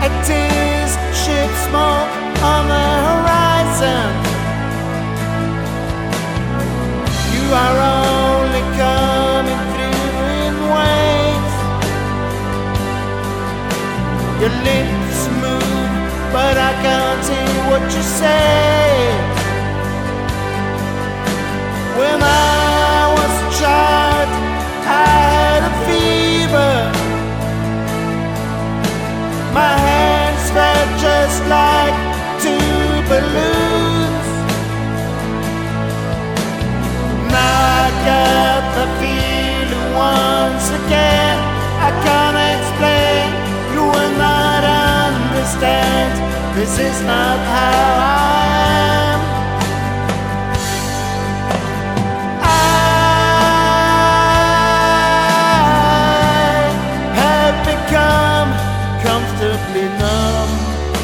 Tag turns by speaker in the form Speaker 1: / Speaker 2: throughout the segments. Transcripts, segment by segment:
Speaker 1: A tears, ship smoke on the horizon. You are only coming through in waves. Your lips move, but I can't hear what you say. When I was a child, I had a fever. My hands felt just like two balloons. Now I got the feeling once again. I can't explain, you will not understand. This is not how I am. Comfortably numb.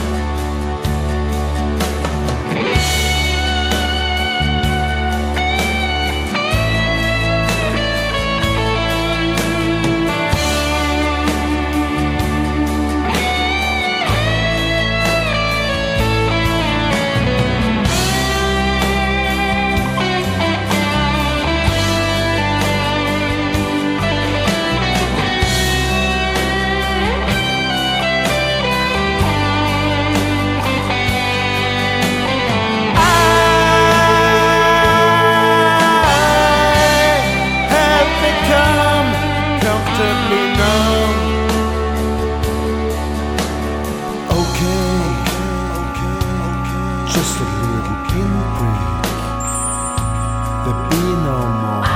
Speaker 1: Just a little pinprick, there'll be no more.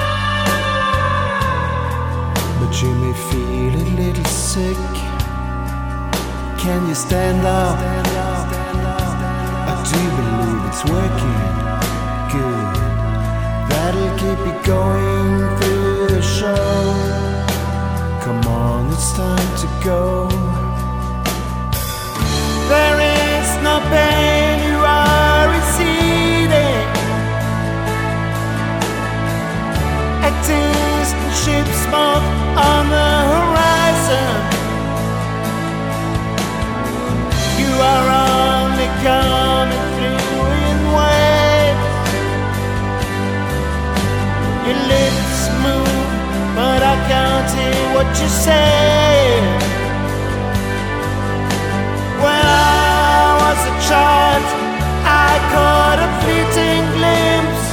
Speaker 1: But you may feel a little sick. Can you stand up? I do believe it's working. Good. That'll keep you going through the show. Come on, it's time to go. There is no pain, you are receding. A distant ship smoke on the horizon. You are only coming through in waves. Your lips move, but I can't hear what you say. When I was a child, I caught a fleeting glimpse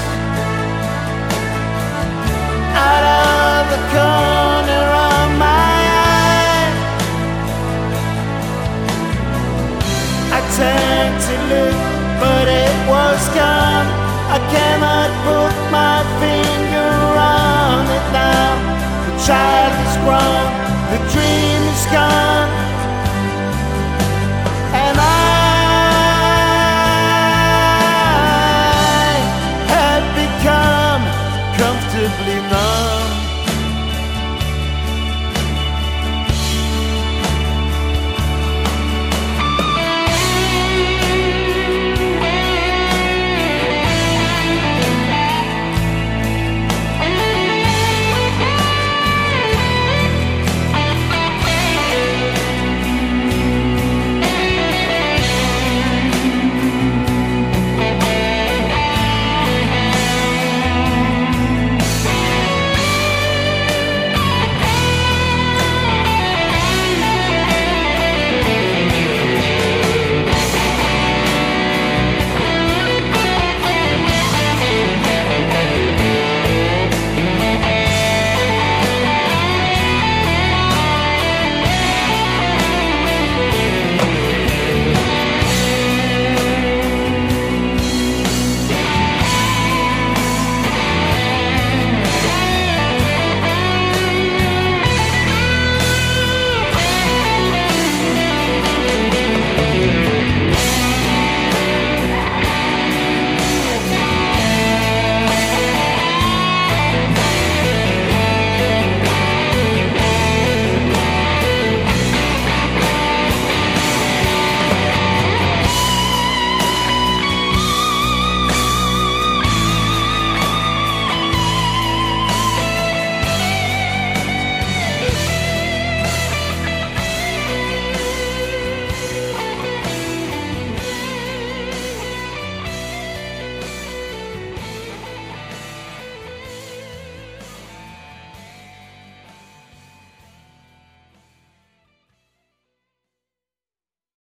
Speaker 1: out of the corner of my eye. I turned to look, but it was gone. I cannot put my finger on it now. The child is grown, the dream